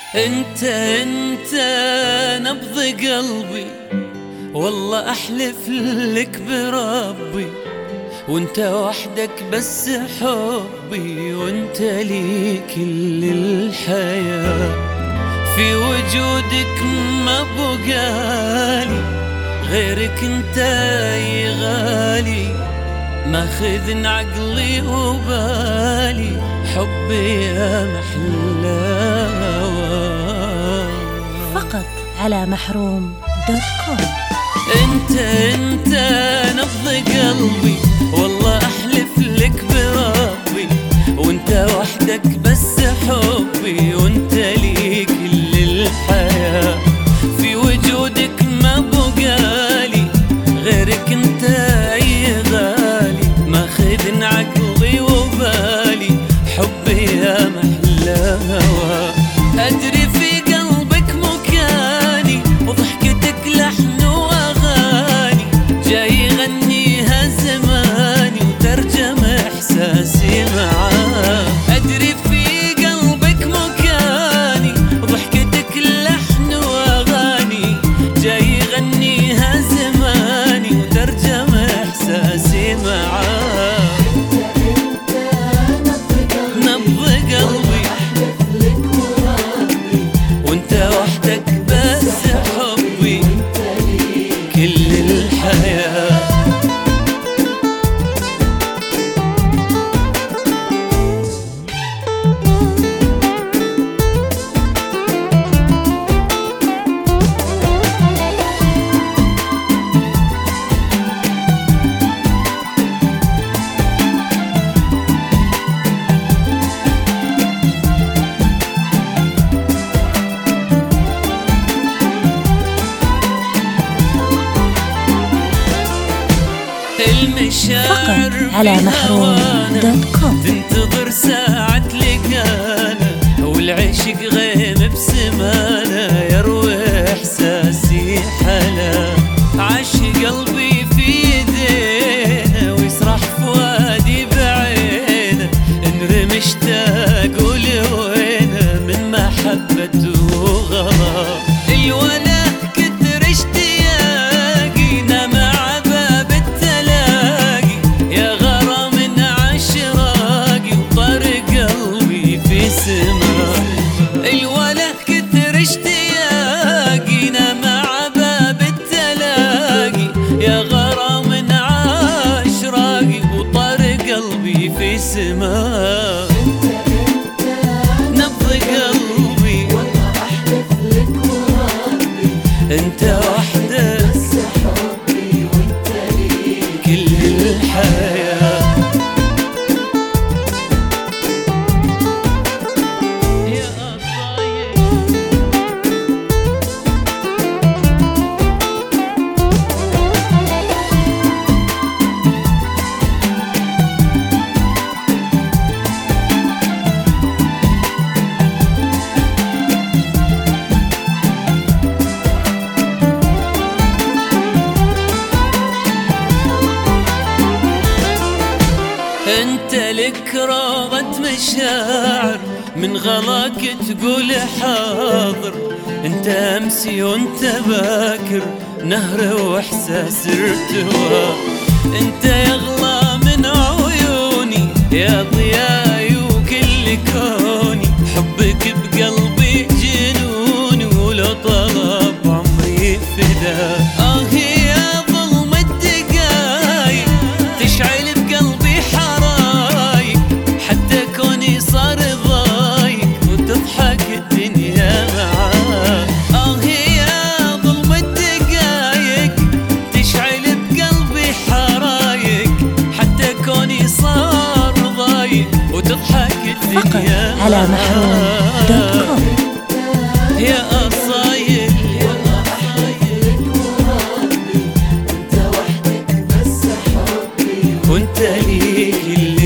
انت نبض قلبي، والله احلف لك بربي، وانت وحدك بس حبي، وانت لي كل الحياة. في وجودك ما بقالي غيرك، انت يا غالي، ماخذ عقلي وبالي، حبي يا محلاوى. فقط على محروم.com. انت نبض قلبي، والله احلف لك بربي، وانت وحدك بس حبي، وانت لي كل الحياة. في وجودك ما بقالي غيرك، انت يا غالي، ماخذ عقلي وبالي، حبي يا محلاوى. ادري في قلبك مكاني، وضحكتك لحن واغاني، جاي يغنيها زماني، وترجم احساسي معاه. ادري في قلبك مكاني، وضحكتك لحن واغاني، جاي يغنيها زماني، وترجم احساسي معاه. نبض قلبي، وانت وحدك بس حبي، كل الحياة. فقط على محروم.com. تنتظر ساعة لقانا، والعشق غيم بسمانا، يروي احساسي حلا. عاش قلبي في يدينا، ويسرح فؤادي بعينا، انرمش تاقول وينا من محبته وغلا. الولا كثر اشتياقينا مع باب التلاقي، يا غرام عشراقي، وطارق قلبي في سماء. الولا كثر اشتياقينا مع باب التلاقي، يا غرام عشراقي، وطارق قلبي في سماء. نبض قلبي، والله احلف لك وربي، انت وحدك بس حبي، وانت لي كل الحياة. يا قصايد انت لك روضة مشاعر، من غلاك تقول حاضر. انت امسي وانت باكر، نهر واحساس ارتوى. انت يغلى من عيوني، يا ضياي وكل كوني، حبك بقلبي جنوني، ولو طلب عمري فدا. يا ظلم الدقايق، تشعل بقلبي حرايق، حتى كوني صار ضايق، وتضحك الدنيا معاه. يا ظلم الدقايق، تشعل بقلبي حرايق، حتى كوني صار ضايق، وتضحك الدنيا فقط على محروم.com. يا قصايد، والله احلف وربي، انت وحدك بس حبي، وانت لي كل